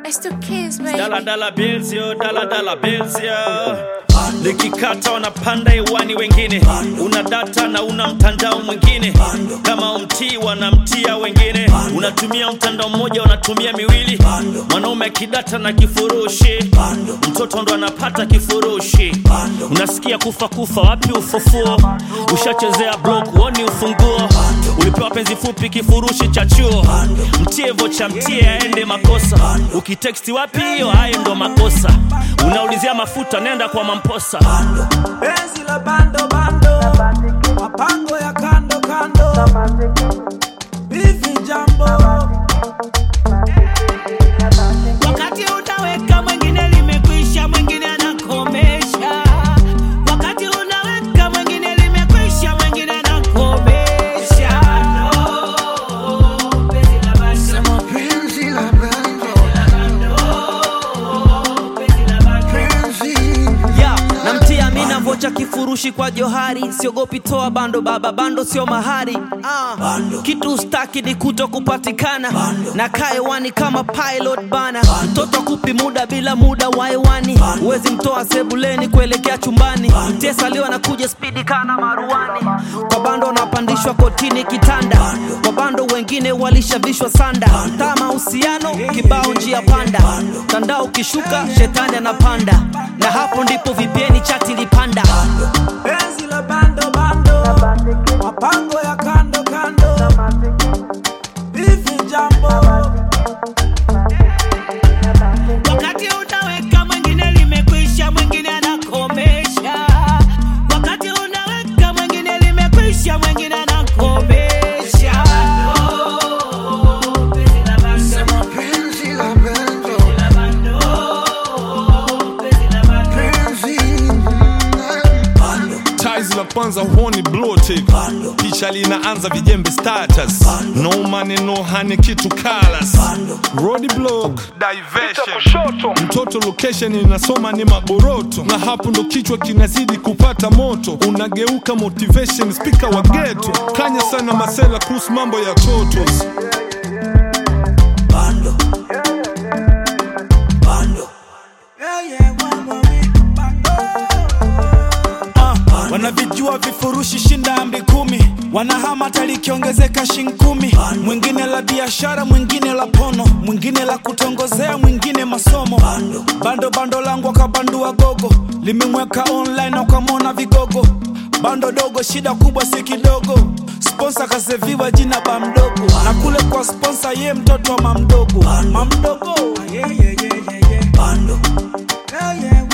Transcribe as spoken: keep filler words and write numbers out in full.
I still kiss, baby. Dala dala bills yo, dala dala bills yo. Likikata wanapanda iwani wengine. Una data na una mtandao mwingine. Kama umtii wanamtia wengine. Unatumia mtandao mmoja unatumia miwili. Mwanaume kidata na kifurushi. Mtoto ndo anapata kifurushi. Unasikia kufa kufa wapi ufufuo? Ushachezea block woni ufunguo. Ulipewa penzi fupi kifurushi cha chuo. Mtie vocha mtie aende makosa. Ukitexti wapi hiyo hayo ndo makosa. Unaulizia mafuta nenda kwa mamposa. Penzi la bando bando, mapango ya kando kando, bivi jambo. Wakati unaweka mwingine limekwisha, mwingine anakomesha. Wakati unaweka mwingine limekwisha, mwingine anakomesha. No, penzi la bando, penzi la bando, penzi la bando. Yeah, namtia mina vocha kifurushi kwa Johari. Siogopi toa bando baba, bando sio mahari. Ah, kitu staki ni kuto kupatikana. Na kaewani kama pilot bana. Mtoto kupi muda bila muda waiwani. Uwezi mtoa sebuleni kuelekea chumbani. Tesa liwa na kuja speedi kana maruani. Kwa bando unapandishwa kotini kitanda. Kwa bando wengine walishavishwa sanda. Tama usiano kibao njia panda. Tandao ukishuka shetani anapanda. Na hapo ndipo vipieni chati lipanda. Penzi la bando bando, mapango ya kando kando, bivi jambo. Wakati unaweka mwingine limekwisha, mwingine anakomesha. Wakati unaweka mwingine limekwisha, mwingine anakomesha. No, penzi la bando, penzi la bando, penzi la bando. penzi Ties la kwanza huoni blow tick. Picha linaanza vijembe status. No money no honey kitu colors. Road block diversion. Mtoto location inasoma ni maboroto. Na hapo ndo kichwa kinazidi kupata moto. Unageuka motivation speaker wa ghetto. Kanya sana masela kuhusu mambo ya totos. Bando, bando, yeah yeah mama we bando. Uh, wanavijua vifurushi shinda ambi kumi. Wanahama talikiongezeka shinkumi. Mwingine la biashara, mwingine la pono, mwingine la kutongozea, mwingine masomo. Bando bando, bando langu wakabandua gogo. Limemweka online na ukamona vigogo. Bando dogo shida kubwa si kidogo. Sponsor kaseviwa jina ba mdogo. Na kule kwa sponsor ye mtoto wa mamdogo. Mamdogo, yeah yeah yeah yeah yeah. Bando, yeah yeah.